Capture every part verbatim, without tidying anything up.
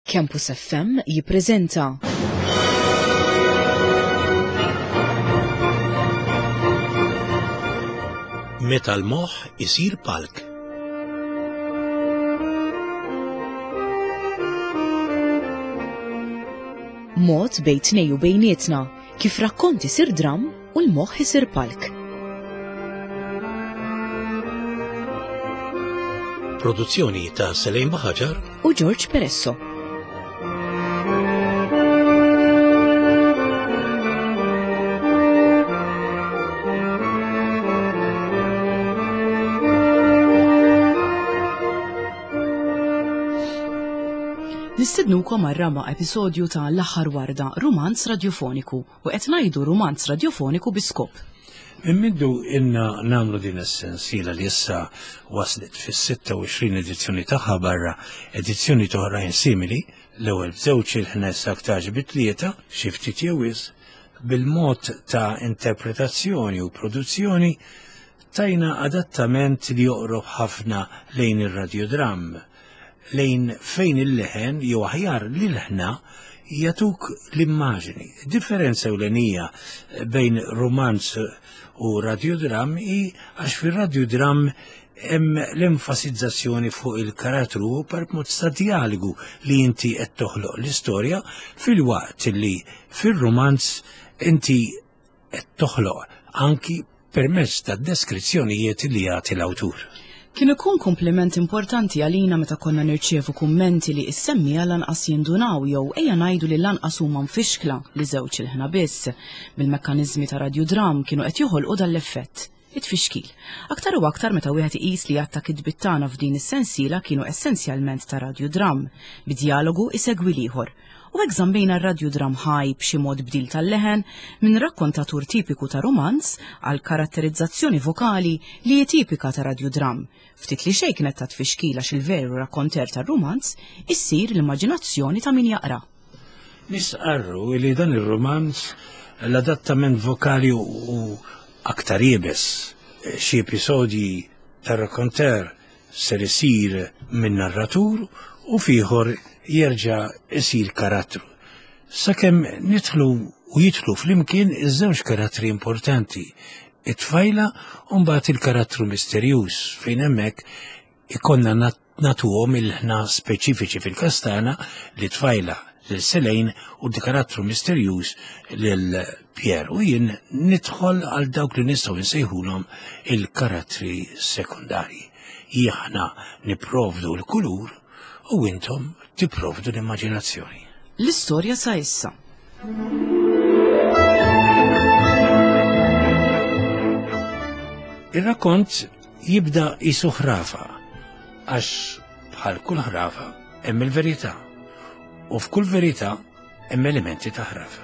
Campus F M jippreżenta Meta l-moħħ isir palk. Mod bejn tnej u bejnietna, kif rakkonti isir dram u l-moħħ isir palk. Produzzjoni ta' Selejn Baħaġar u George Peresso. Nistednukom għal-raba episodju ta' L-aħħar warda romanz radiofoniku u qed ngħidu romanz radiofoniku bi skop. Min mindu inna nagħmlu din is-sensiela li issa waslet fis-sitta u għoxrin edizzjoni tagħha barra edizzjoni oħrajn simili, l-ewwel b'żewġ il-ħnes aktar bit-tlieta xi ftit jewis bil-mod ta' interpretazzjoni u produzzjoni tajna adattament li joqrob ħafna lejn ir-radiodram, lejn fejn il-leħen jew aħjar li l-ħna jatuk l-immaġini. Differenza ewlenija bejn romanz u radiodram hi għax fir-radiodram hemm l-enfasizzazzjoni fuq il-karattru u permezz ta' dialogu li inti qed toħloq l-istorja fil-waqt li fir-romanz inti qed toħloq anki permezz ta' deskrizzjonijiet li jagħti l-awtur. Kien ikun kompliment importanti għalina meta konna nirċievu kummenti li issemmija lanqas jindunaw jew ejja ngħidu li lanqas huma mfixkla li żewġ il-ħna biss bil-mekkaniżmi ta' radiodram kienu qed joħolqu dan l-effett. It-fixkil. Aktar u aktar meta wieħed iqis li għatta kitbit tagħna f'din is-sensiela kienu essenzjalment ta' radiodram, bid-dialogu isegwi ieħor. U hekk żammejna r-radiodram ħaj b'xi mod bdil tal-leħen minn rakkontatur tipiku ta' romanz għal karatterizzazzjoni vokali li hi tipika ta' radiodram. Ftit li xejn kienet ta' tfixkila x'il-veru rakkonter tar-romanz issir l-immaġinazzjoni ta' min jaqra. Nisqarru li dan ir-romanz l-adattament vokali u aktar jibes xi episodji tar-rakkonter ser isir minn narratur u fieħor jerġa' isir karattru. Sakemm nidħlu u jidħlu flimkien iż-żewġ karattri importanti, it-tfajla u mbagħad il-karattru misterjuż fejn hemmhekk ikonna nagħtuhom il-ħna speċifiċi fil-kastana li tfajla lil Selejn u d-karattru misterjuż lil Pier u jien nidħol għal dawk li nistgħu nsejħulhom il-karattri sekundarji. Aħna nipprovdu l-kulur u intom tipprovdu l-immaġinazzjoni. L-istorja sa issa. Ir-rakkont jibda jisu ħrafa għax bħal kull ħrafa hemm il-verità u f'kull verità hemm elementi ta' ħrafa.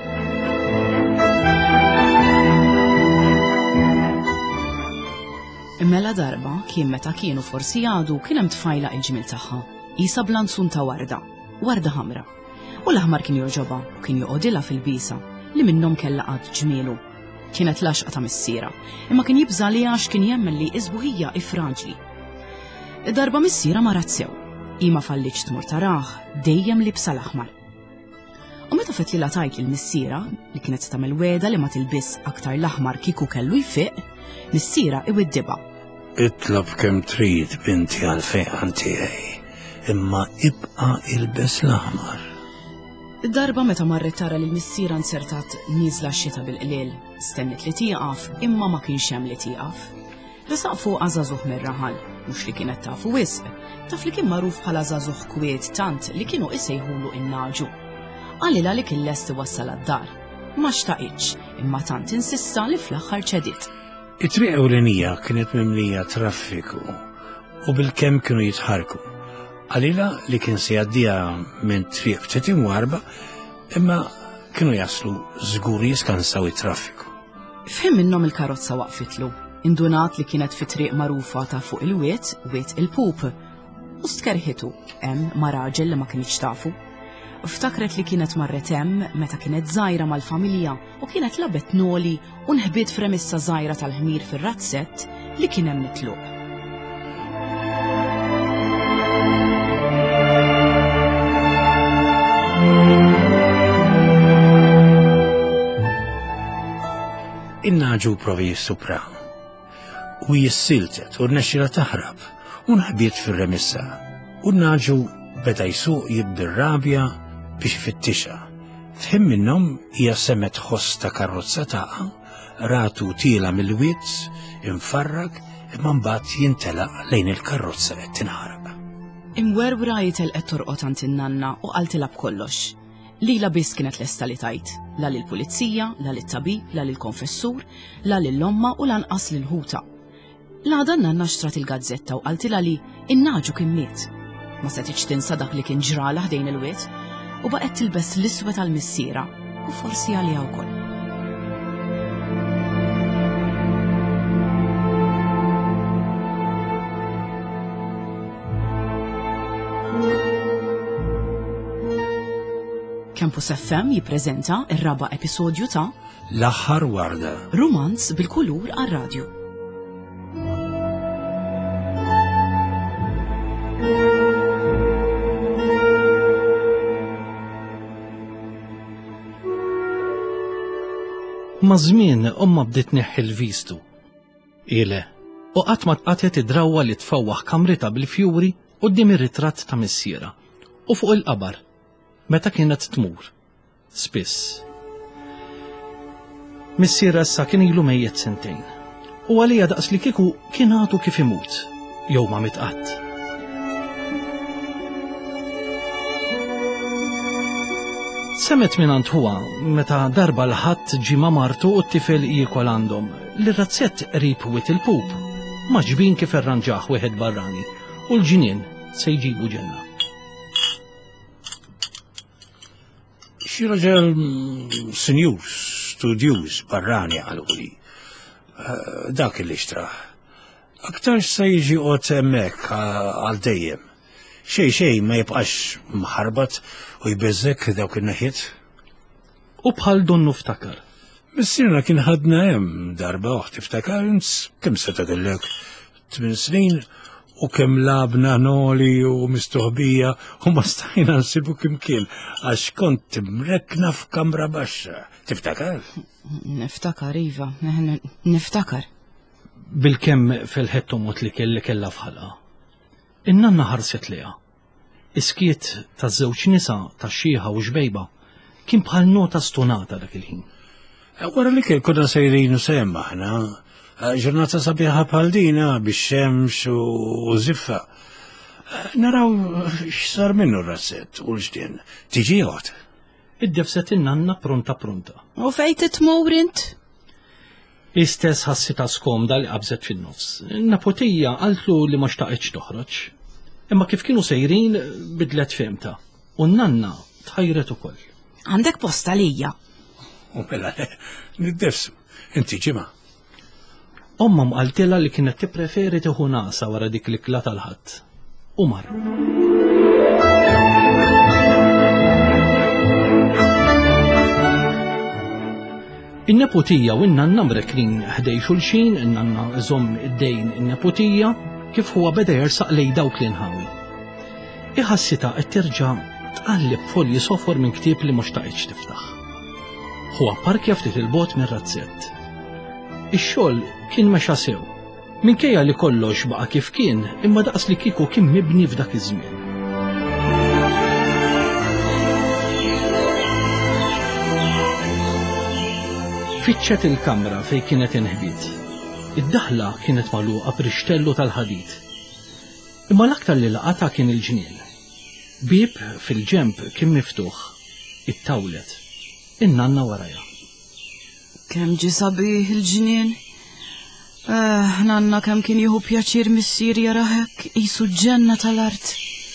Immela darba kien meta kienu forsi għadu kien hemm tfajla il-ġmil tagħha, isa blanzun ta' warda, warda ħamra. U l-aħmar kien joġoba u kien joqodilha fil-bisa li minnhom kellha qatt ġmielu. Kienet laxqa ta' missiera, imma kien jibża li għax kien jemmen li isbuħija ifraġli. Id-darba missiera ma razzew, ima falliċ tmur taraħ dejjem libsa l-aħmar. U meta fett lilha tajt lill-missiera li kienet tagħmel weda li ma tilbis aktar l-aħmar kieku kellu jfiq, missiera iwiddiba. Itlob kemm trid binti għal fejqan tiegħi, imma ibqa' ilbes l-aħmar. Id-darba meta marret tara li l-missiera nsertat nieżla x-xita bil-qliel, stennet li tieqaf imma ma kienx hemm li tieqaf. Resaq fuq żagħżugħ mir-raħal, mhux li kienet tafu wisq, taf li kien magħruf bħala żagħżugħ kwiet tant li kienu isejħulu in-naġu. Għalilha li kien lest iwassal għad-dar. Ma xtaqitx, imma tant insista li fl-aħħar ċediet. It-triq ewlenija kienet mimlija traffiku u bil-kemm kienu jitħarku. Għalila li kien se jgħaddiha minn triq ftit imwarba, imma kienu jaslu żgur jiskansaw it-traffiku. Fhem minnhom il-karozza waqfitlu, indunat li kienet fi triq magħrufa ta' fuq il-wiet, wiet il-pup, u stkerħitu hemm ma' raġel li ma kienx tafu. Ftakret li kienet marret hemm meta kienet żgħira mal-familja u kienet labet noli u nħbiet fremissa żgħira tal-ħmir fir-razzett li kien hemm mitluq. innaġu provi jissupra u jissiltet u rnexxila taħrab u nħabiet fir-remissa u naġu beda jsuq jibbir-rabja biex fittixa. F'ħim minnhom hija semet ħoss ta' karozza taqa' ratu tila mill-witz infarrak imma mbagħad jintelaq lejn il-karozza qed tinħaraq. Imwerwra jitelqet torqod għand in-nanna u qaltilha b'kollox. Lila biss kienet lesta li tajt, la lill-pulizija, la lit-tabib, la lill-konfessur, la lill-omma u lanqas lill-ħuta. L-għada n-nanna xtrat il-gazzetta u qaltilha li innaġu kien miet. Ma setitx tinsa dak li kien ġrala ħdejn il-wiet u baqgħet tilbes l-iswed għall-missiera u forsi għaliha wkoll. Campus F M jippreżenta ir-raba' episodju ta' L-aħħar warda. Romanz bil-kulur għar-radju. Ma' żmien omma bdiet tneħħi l-vistu. Ile, u qatt ma tqatet id-drawwa li tfawwaħ kamrita bil-fjuri quddiem ir-ritratt ta' missiera u fuq il-qabar meta kienet tmur. Spiss. Missiera issa kien ilu mejjed sentejn u għalija daqs li kieku kien għadu kif imut jew ma mitqatt. Semet minant huwa meta darba l-ħadd ġi ma' martu u t-tifel jiekol għandhom li razzett qrib wit il-pup maġbin kif irranġaħ wieħed barrani u l-ġinien se jġibu ġenna. Xi raġel sinjur studjuż barrani għaluli. Dak li xtraħ. Aktar se jiġi qod hemmhekk għal dejjem. Xej xej ma jibqax mħarbat u jbeżżek dawk in-naħiet. U bħal donnu ftakar. Missierna kien ħadna hemm darba oħ tiftakar kemm se tagħdillek tmien snin u kemm labna noli u mistoħbija u ma stajna nsibu kimkien għax kont mrekna f'kamra baxxa. Tiftakar? Niftakar, Iva, niftakar. Bil-kemm fil-ħettu mot li kelli kella fħalqa. In-nanna ħarset liha. Iskiet taż-żewġ nisa tax-xieħa u xbejba kien bħal nota stunata dak il-ħin. Wara li kien konna sejrin u semma aħna, ġurnata sabiħa bħal dina bix-xemx u ziffa. Naraw x'sar minnu r-razzett u l-ġdien. Tiġi għod. Id-defset in-nanna pronta pronta. U fejn titmur int? Istess ħassita skomda li qabżet fin-nofs. Napotija qaltlu li ma xtaqitx toħroġ. Imma kif kienu sejrin bidlet femta. U n-nanna tħajret ukoll. Għandek posta lija. U mela niddefsu. Inti ġimgħa. Omma mqaltilha li kienet tippreferi tieħu nasa wara dik l-ikla tal-ħadd. U marru. In-neputija u n-nanna mreknin ħdej xulxin, in-nanna żomm id-dejn in-neputija kif huwa beda jersaq lej dawk li nħawi. Iħassita qed terġa' tqallib folji sofor minn ktieb li mhux taqgħidx tiftaħ. Huwa parkja ftit il-bogħod mir-razzett. Ix-xogħol kien mexa sew. Minkejja li kollox baqa' kif kien, imma daqs li kieku kien mibni f'dak iż-żmien. Fittxet il-kamra fej kienet inħbit. Id-daħla kienet magħluqa b'rixtellu tal-ħadid. Imma l-aktar li laqata kien il-ġnien. Bib fil-ġemp kien miftuħ. It-tawlet. In-nanna warajha. Kemm ġi sabiħ il-ġnien? Eh, nanna kemm kien jieħu pjaċir missier jara hekk qisu ġenna tal-art.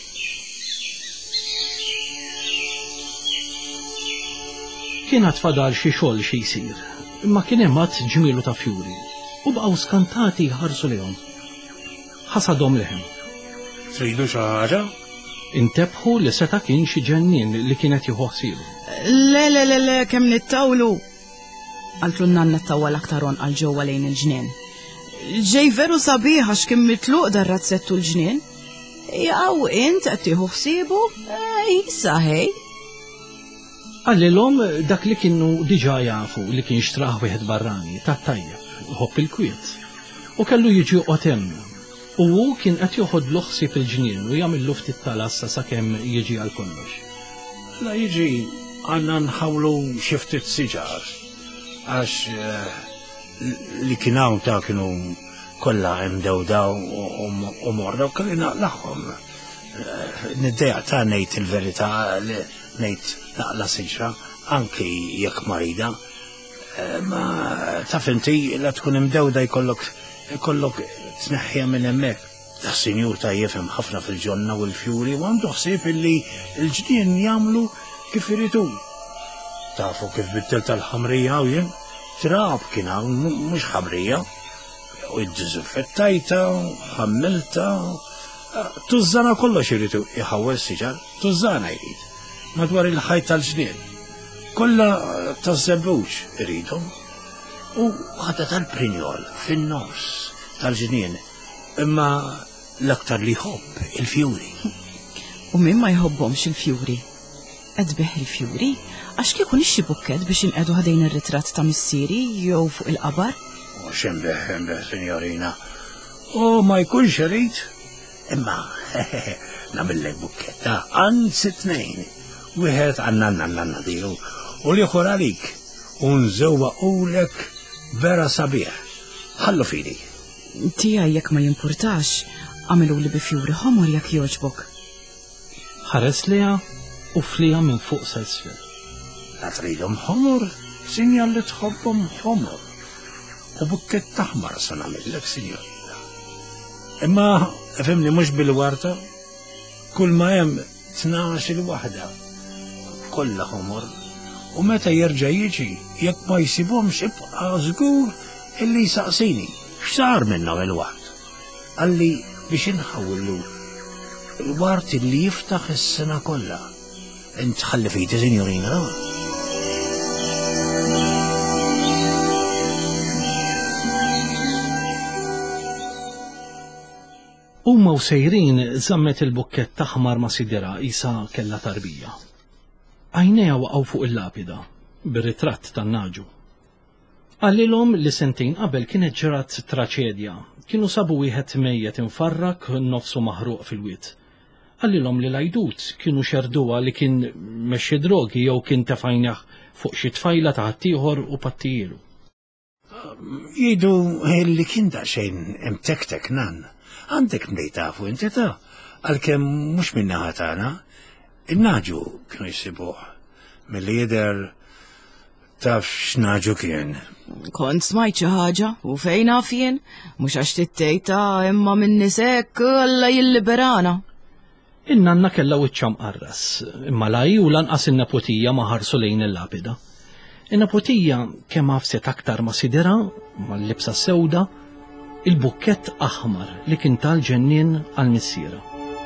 Kien għatfadal xi xogħol xi jsir, imma kien hemm għad ġmielu ta' fjuri u bqgħu skantati jħarsu lihom. Ħasadhom leħen. Tridu xi ħaġa? Intebħu li seta' kien xi ġennien li kienet jieħu ħsielu. Le le le le kemm nittawlu. Qaltlu n-nanna ttawwal aktar għal ġewwa lejn il-ġnien. Ġej veru sabiħ għax kien mitluq dar-razzettu l-ġnien. Jaw int qed tieħu ħsiebu? Issa ħej. Għallilhom dak li kienu diġà jafu li kien xtraħ wieħed barrani tat-tajjeb, ħobb il-kwiet. U kellu jiġi qotem. U hu kien qed joħodlu ħsieb il-ġnien u jagħmillu ftit talassa sakemm jiġi għal kollox. La jiġi għandna nħawlu xi ftit siġar għax li kien hawn ta' kienu kollha imdewdaw u morra u kelli naqlaqhom. Niddeja ta' ngħid il-verità li ngħid naqla siġra anki jekk marida. Ma taf inti la tkun imdewda jkollok jkollok tneħħija minn hemmhekk. Da sinjur ta' jifhem ħafna fil-ġonna u l-fjuri u għandu ħsieb illi l-ġnien jagħmlu kif iridu. Tafu kif bittel tal-ħamrija u jien trab kien hawn mhux ħamrija. U id-diżinfettajta, ħammilta, tużżana kollox iridu iħawwel siġar, tużżana jrid. Madwar il-ħajt tal-ġnien. Kollha taż-żebbuġ iridhom. U ħadda tal-prinjol fin-nofs tal-ġnien. Imma l-aktar li jħobb il-fjuri. U min ma jħobbhomx il-fjuri? Qedbeħ il-fjuri għax kieku nixxi bukkett biex inqedu ħadejn ir-ritratt ta' missieri jew fuq il-qabar? U xembeħ, xembeħ, sinjorina. U ma jkunx irid. Imma nagħmillek bukketta anzi tnejn. Wieħed għan-nanna nanna tiegħu u l-ieħor għalik u nżewwaqulek vera sabiħ. Ħallu fidi. Tiegħi jekk ma jimpurtax għamilu li bi fjuri ħomor jekk jogħġbok. Ħares liha u flija minn fuq sa isfel. La tridhom ħomor, sinjal li tħobbhom ħomor. U bukkett aħmar se nagħmillek, sinjorina. Imma fimni mhux bil-warta, kull ma hemm tnax il-waħda. Kollha ħomor. U meta jerġa' jiġi jekk ma jsibhomx ibqa' żgur illi jsaqsini x'sar minnhom il-wart. Għalli biex inħawlu il-wart illi jiftaħ is-sena kollha. Int ħalli fidi, sinjorina. Huma u sejrin żammet il-bukkett taħmar ma' sidera isa kellha tarbija. Għajnejha waqgħu fuq il-lapida bir-ritratt tan-naġu. Għallilhom li sentejn qabel kienet ġrat traċedja, kienu sabu wieħed mejjed infarrak nofsu maħruq fil-wied. Għallilhom li l-għajdut kienu xerduha li kien mexxi drogi jew kien tefajnaħ fuq xi tfajla ta' ħaddieħor u pattijielu. Jgħidu li kien daqsxejn imtektek nan. Għandek mdejtafu inti ta' għalkemm mhux min-naħa tagħna. Il-naġu kienu jsibuh. Milli jidher taf x'naġu kien. Kont smajt xi ħaġa u fejn naf jien, mhux għax tittejta imma minn nisek alla jilliberana. In-nanna kellha wiċċha mqarras, imma laj u lanqas in-nepotija ma ħarsu lejn il-lapida. In-nepotija kemm ħafset aktar ma' sidera, mal-libsa sewda, il-bukkett aħmar li kien tal-ġennien għall-missiera.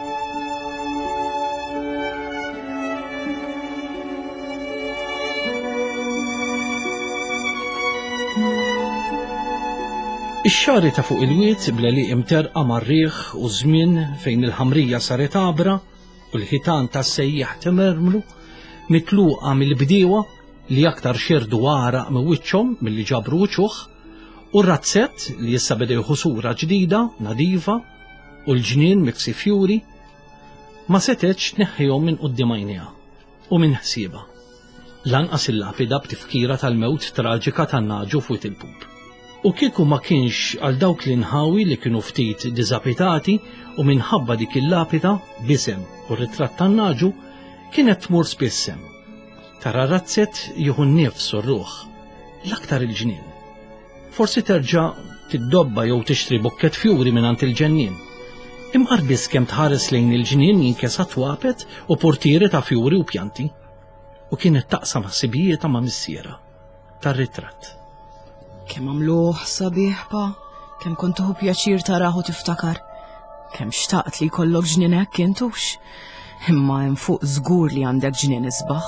Ix-xari ta' fuq il-wied bla li imterqa marriħ u żmien fejn il-ħamrija saret abra u l-ħitan tas-sejjaħ timermlu mitluqa mill-bdiewa li aktar xerdu għaraq minn wiċċhom milli ġabru wuċuħ u r-razzett li issa bdew ħusura ġdida, nadifa u l-ġnien miksi fjuri ma setgħetx tneħħihom minn quddiem għajnejha u minn ħsiebha. Lanqas il-lapida b'tifkira tal-mewt traġika tan-naġu fuq il-pub. U kieku ma kienx għal dawk li nħawi li kienu ftit diżapitati u minħabba dik il-lapida bisem u ritratt tan-naġu kienet tmur spissem. Tara razzett jieħu nnifs u r-ruħ, l-aktar il-ġnien. Forsi terġa' tiddobba jew tixtri bukkett fjuri mingħand il-ġennien. Imqarbis kemm tħares lejn il-ġnien jinkesa twapet u portieri ta' fjuri u pjanti. U kienet taqsam ħsibijieta ma' missiera tar-ritratt. Kemm għamluh sabiħ pa, kemm kont tuħu pjaċir taraħu tiftakar, kemm xtaqt li jkollok ġnien hekk intux, imma hemm fuq żgur li għandek ġnien isbaħ.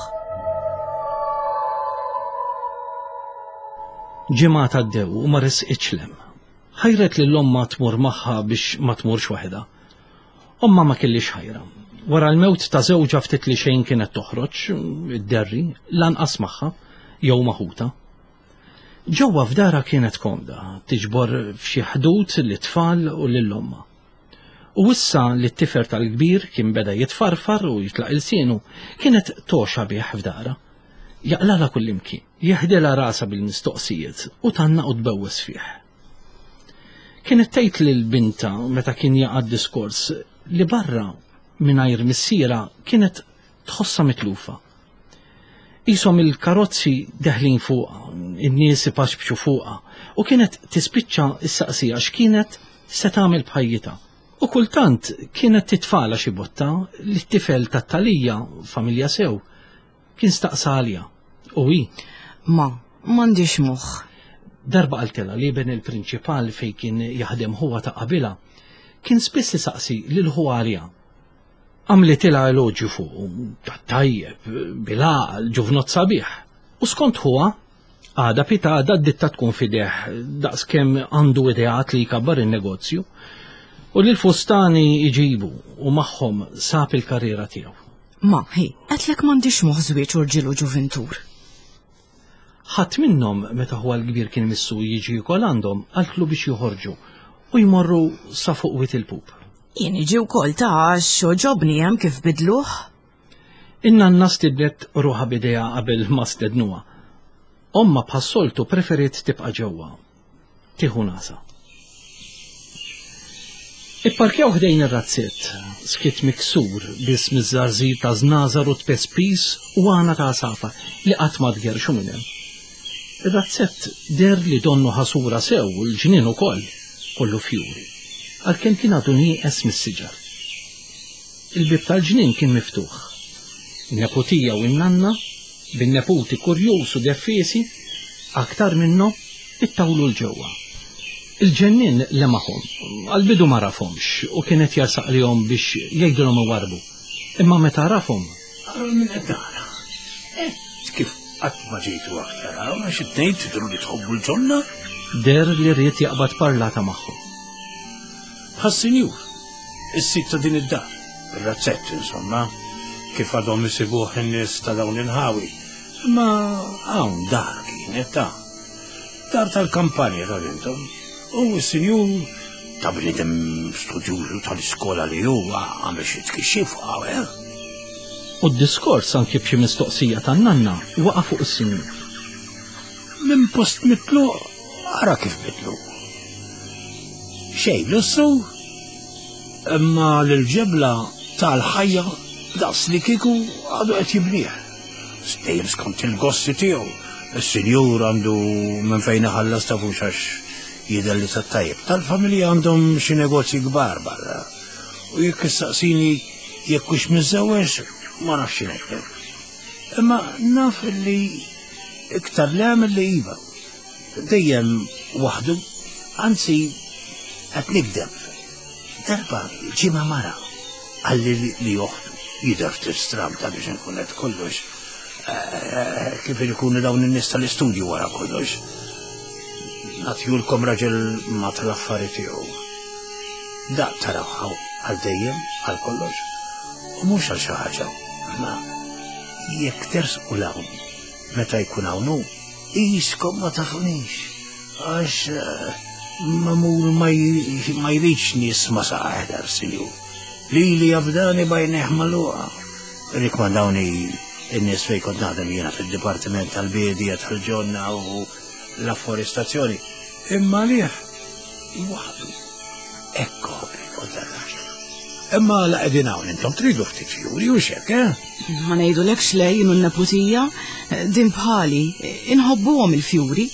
Ġimgħat għaddew u ma resqitx lem. Ħajret li l-omma tmur magħha biex ma tmurx waħda. Omma ma kellix ħajra. Wara l-mewt ta' żewġa ftit li xejn kienet toħroġ, id-derri, lanqas magħha jew maħuta. Ġewwa f'dara kienet komda, tiġbor f'xi ħdud lit-tfal u lill-omma. U issa li t-tifer tal-kbir kien beda jitfarfar u jitlaq il-sienu, kienet toxa bih f'dara. Jaqlala kullimkien, jeħdela rasa bil-mistoqsijiet u tanna u tbewwes fih. Kienet tgħid lil binta meta kien jaqgħad diskors li barra mingħajr missiera kienet tħossha mitlufa. Ishom il-karozzi deħlin fuqha, in-nies ipaxbxu fuqha u kienet tispiċċa issaqsija x'kienet se tagħmel bħajjitha. U kultant kienet titfala xi botta li t-tifel tat-Talija, familja sew, kien staqsa għalija. U hi Ma, m'għandix moħħ. Darba qaltilha li ben il-prinċipal fejn kien jaħdem huwa ta' qabilha kien spiss isaqsi lil ħwarja. Għamlitilha eloġju fuq, tajjeb, bil-għaqal, ġuvnot sabiħ. U skont huwa, għada pitada d-ditta tkun fideħ, daqskemm għandu ideat li jkabbar il-negozju, u li l-fustani iġibu u magħhom sab il-karriera tiegħu. Ma, hi, għatlek m'għandix moħħ żwieġ u rġiel u ġuventur. Ħadd minnhom meta huwa l-kbir kien missu jiġi jkun għandhom għaltlu biex joħorġu u jmorru sa fuq wit il-pub. Jien iġi wkoll ta' xoġobni hemm kif bidluh. In-nanna stidnet ruħha bidejha qabel ma stednuha. Omma bħas-soltu preferit tibqa' ġewwa. Tieħu nasa. Ipparkjaw ħdejn ir-razzett, skit miksur biss miż-żarżir ta' żnażar u tpespis u għana ta' safa li qatt ma tgerxu minn hemm. Ir-razzett der li donnu ħasura sew u l-ġnien ukoll kollu fjuri, għalkemm kien għadu nieqes mis-siġar. Il-bib tal-ġnien kien miftuħ. In-neputija u n-nanna, bin-neputi kurjuż u deffiesi, aktar minnu ittawlu l-ġewwa. Il-ġennin lemaħom, għal-bidu ma rafhomx u kienet jarsaq lihom biex jgħidulhom iwarbu. Imma meta rafhom. Minn id-dara. Kif qatt ma ġejtu aktar, għax it-tnejn tidru li tħobbu l-ġonna? Der li rrid jaqbad parlata magħhom. Ħas-sinjur, is-sit ta' din id-dar, ir-razzett insomma, kif għadhom isibuh in-nies ta' dawn il-ħawi. Ma hawn dar kienet ta' dar tal-kampanja tal-intom. U s-sinjur ta' bnidem studjużu tal-iskola li huwa għamel xi tkixxif għawel. U d-diskors anki b'xi mistoqsija tan-nanna waqa' fuq is-sinjur. Minn post mitlu ara kif mitlu. Xejn lussu, imma l-ġebla tal-ħajja daqs li kieku għadu qed jibnieh. Stejjem skont il-gossi tiegħu. Is-sinjur għandu minn fejn iħallas ta' fuxax jidher li tat-tajjeb. Tal-familja għandhom xi negozji kbar barra. U jekk issaqsini jekk hux miżewweġ ma nafx xi ngħidlek. Imma naf li iktar l li iva. Dejjem waħdu, anzi qed nikdeb. Darba ġimgħa mara għalli li joħdu jidher tistramta biex inkun qed kollox kif ikunu dawn in-nies tal-istudju wara kollox. Nagħtihulkom raġel ma tal-affarijiet tiegħu. Daq tarawħaw għal dejjem għal kollox. U mhux għal xi ħaġa, imma jekk tersqu hawn meta jkun hawn hu, qiskom ma tafunix. Għax mamul ma jridx nies ma saħdar sinju. Lili jafdani bajneħ magħluqa. Rikmandawni in-nies fejn kont naħdem jiena fid-dipartiment tal-bidja tal-ġonna u l-afforestazzjoni. Imma liħ, waħdu, ekko kont għarrax. Imma laqegħdin hawn intom tridu ftit fjuri u xek, eh? Ma ngħidulekx lej jienu n-neputija, din bħali, inħobbuhom il-fjuri.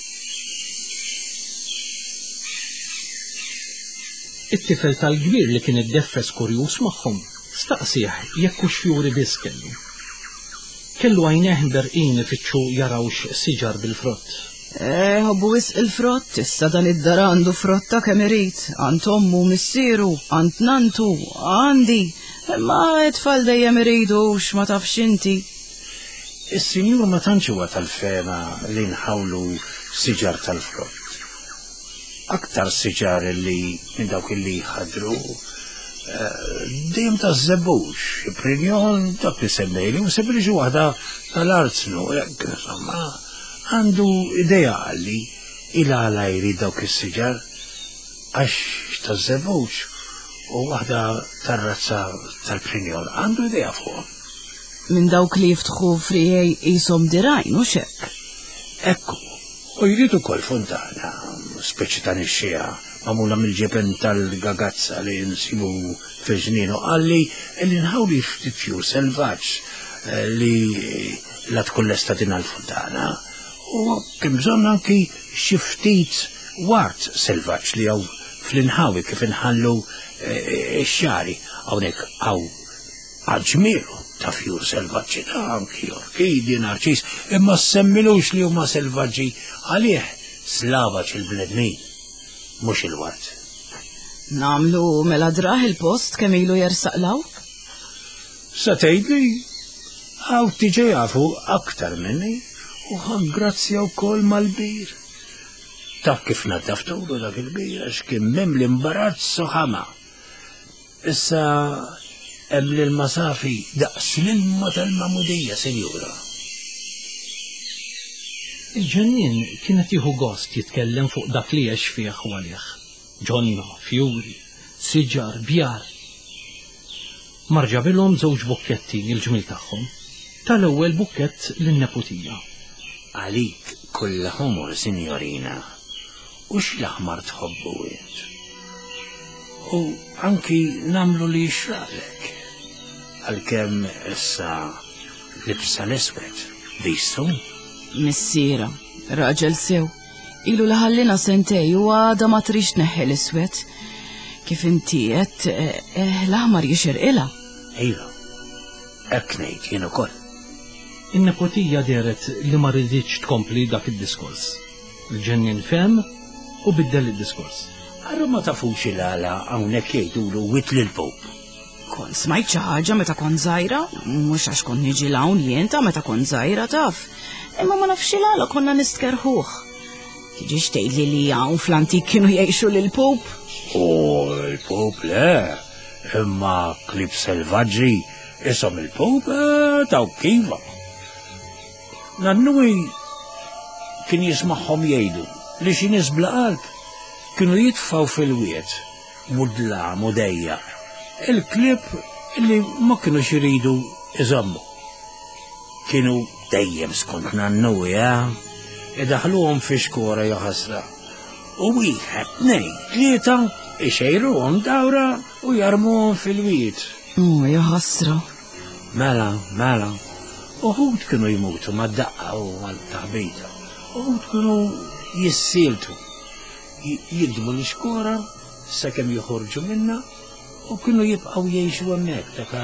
It-tifel tal-kbir li kien iddeffes kurjuż magħhom staqsih jekk hux fjuri biss kellu. Kellu għajneħ berqin ifittxu jarawx siġar bil-frott. Eh, ħobbu wisq il-frott, issa dan id-dar għandu frotta kemm irid, għand ommu missieru, għand nantu, għandi, imma t-tfal dejjem iridu x'ma tafx inti. Is-sinjur ma tantx huwa tal-fema li nħawlu siġar tal-frott. Aktar siġar li minn dawk li jħadru Dejjem ta' żebbuġ, prinjon dak li semmejli, u sempliċi waħda tal-arznu, jekk insomma, għandu ideja għalli il-għala jrid dawk is-siġar għax ta' żebbuġ u waħda tar-razza tal-prinjon għandu ideja fuqhom. Minn dawk li jiftħu frijej jisom dirajn u xek. Ekku, u jrid ukoll fontana, speċi ta' nixxija, għamula mill-ġeben tal-gagazza li nsibu fil-ġninu, għalli li nħawli ftit fjur selvaġġ li la tkun lesta din għal-fontana, u kim bżonn anki xi ftit wart selvaġġ li għaw fl-inħawi kif inħallu x-xari, hawnhekk għaw għal-ġmieru ta' fjur selvaġġi ta' anki orkidi, narċis, imma semmilux li huma selvaġġi għalih slavaġ il-bnedmin. Mux il-wart. Namlu mela draħ il-post kemm ilu jersaqlaw? Sa tgħidli għaw tiġi jafu aktar minni u ħangrazzja wkoll mal-bir. Taf kif naddaftulu dak il-bir għax kien mem l-imbarazzo ħama. Issa hemm l-masafi daqs l-ilma tal-Mamudija, senjura. Il-ġennin kienet jieħu gost jitkellem fuq dak li għex fih għalih. Ġonna, fjuri, siġar, bjar. Marġabilhom żewġ bukketti il-ġmil tagħhom. Tal-ewwel bukkett lin-neputija. Għalik kull humor, sinjorina, u x'l-aħmar tħobbu wieħed. U anki namlu li jixraqlek. Għalkemm issa libsa l-iswed bistu. Missiera, raġel sew, ilu laħallina sentej u għada ma trix neħħel iswed. Kif inti qed l-aħmar jixirqilha. Ejla, hekk ngħid jien ukoll. In-nepotija deret li ma rriditx tkompli dak id-diskors. Il-ġennin fem u biddel id-diskors. Għarru ma tafux il-għala hawnhekk jgħidulu witli l-Pop. Kon smajt xi ħaġa meta kont żgħira, mhux għax kont niġi hawn jienta meta kont żgħira taf. Imma ma nafx il-għala konna nistkerħuh. Tiġix tgħidli li hawn fl-antik kienu jgħixu lil-Pop? U l-Pop le, imma klib selvaġġi isom il-Pop taw kiva. Nannuwi kien jismagħhom jgħidu li xi nies bla qalb kienu jitfgħu fil-wiet mudla mudejja il-klib illi ma kienu xiridu iżommu. Kienu dejjem skont nannuwi, ja, idaħluhom fi xkora jaħasra. U wieħed nej, tlieta ixejruhom dawra u jarmuhom fil-wiet. U jaħasra. Mela, mela. Uħud kienu jmutu mad-daqqa u mal-taħbita. Uħud kienu jissiltu. Jidmu l-xkora sakemm joħorġu minna u kienu jibqgħu jgħixu hemmhekk dak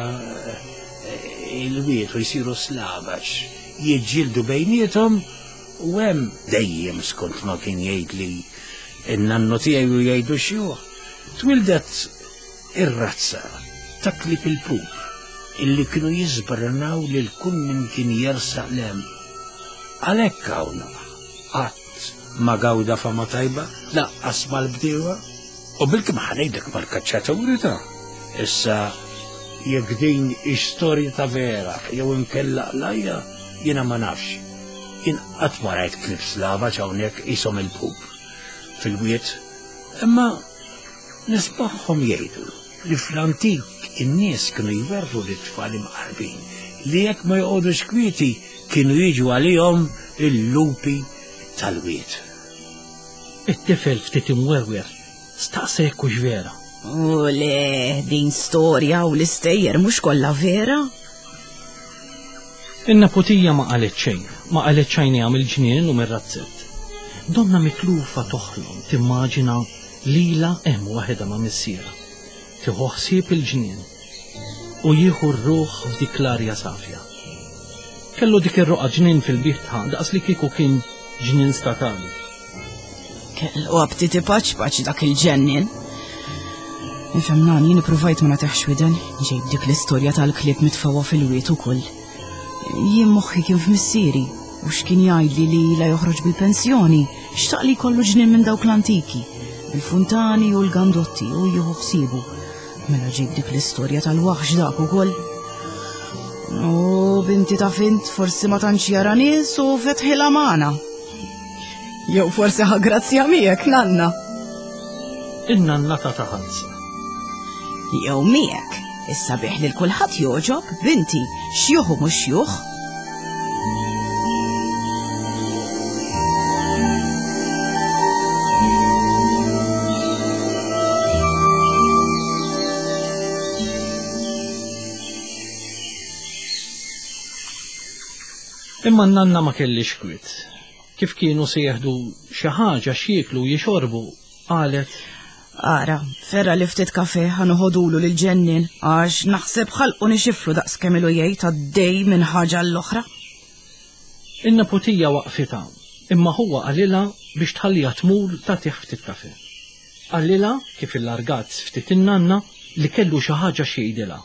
il-wiet u jsiru slavaġ, jiġġieldu bejniethom u hemm dejjem skont ma kien jgħidli in-nannu tiegħu jgħidu xjuh. Twildet ir-razza ta' klib il-Pop illi kienu jisbarnaw lil kull min kien jersaq lem. Għalhekk hawn qatt ma gawda fama tajba laqqas mal-bdiewa u bil-kemm ħanejdlek mal-kaċċaturi ta' issa jekk din istorja ta' vera jew inkella lajja jiena ma nafx. Jien qatt ma rajt klib slavaġ hawnhekk ishom il-Pop fil-wiet, imma nismagħhom jgħidu li fl-antik in-nies kienu jwerru lit-tfal imqarbin li jekk ma joqogħdux kwieti kienu jiġu għalihom il-lupi tal-wiet. It-tifel ftit imwerwer staqsa jekk hux vera. U le, din storja u l-istejjer mhux kollha vera? In-neputija ma qalet xejn, ma qalet xejn mill ġnien u mir-razzett. Donna mitlufa toħlom timmaġina lila hemm waħedha ma' missiera. Tieħu ħsieb il-ġnien u jieħu r-ruħ f'dik l-arja safja. Kellu dik ir-roqa ġnien fil-biħtħa daqs li kieku kien ġnien statali. Kellu għabti paċ dak il-ġennin. Nifemnan, jien provajt ma nagħtihx widen, ġejb dik l-istorja tal-klieb mitfawwa fil-wiet ukoll. Jien moħħi kien f'missieri u x'kien jgħidli li la joħroġ bil-pensjoni, xtaq li jkollu ġnien minn dawk l-antiki, il-funtani u l-gandotti u jieħu ħsiebu. Mela ġib dik l-istorja tal-waħx dak ukoll. U binti ta' fint forsi ma tantx jara nies u fetħilha magħna. Jew forsi ħagrazzja miegħek nanna. In-nanna ta' taħazza. Jew miegħek, issa biħ lil kulħadd joġob, binti, xjuħ u mhux xjuħ. Imma n-nanna ma kellix kwit. Kif kienu se jeħdu xi ħaġa x'jieklu jixorbu, qalet: Ara, ferra li ftit kafe ħanoħodulu lil ġennin għax naħseb ħalqu nixifru daqs kemm ilu jgħid għaddej minn ħaġa l-oħra. In-neputija waqfitha, imma huwa qalilha biex tħallija tmur tagħtih ftit kafe. Qalilha kif illargat ftit in-nanna li kellu xi ħaġa xi jgħidilha.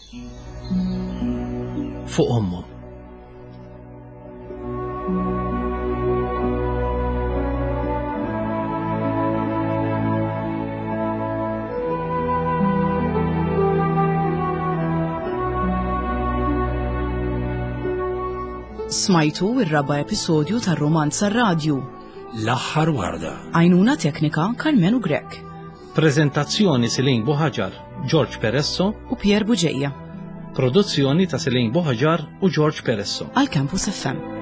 Fuq ommu. Smajtu ir-raba episodju tar-romanz ar-radju. L-aħħar warda. Għajnuna teknika Carmenu Grek. Prezentazzjoni Silin Boħaġar, George Peresso u Pier Buġejja. Produzzjoni ta' Silin Boħaġar u George Peresso. Għal Campus F M.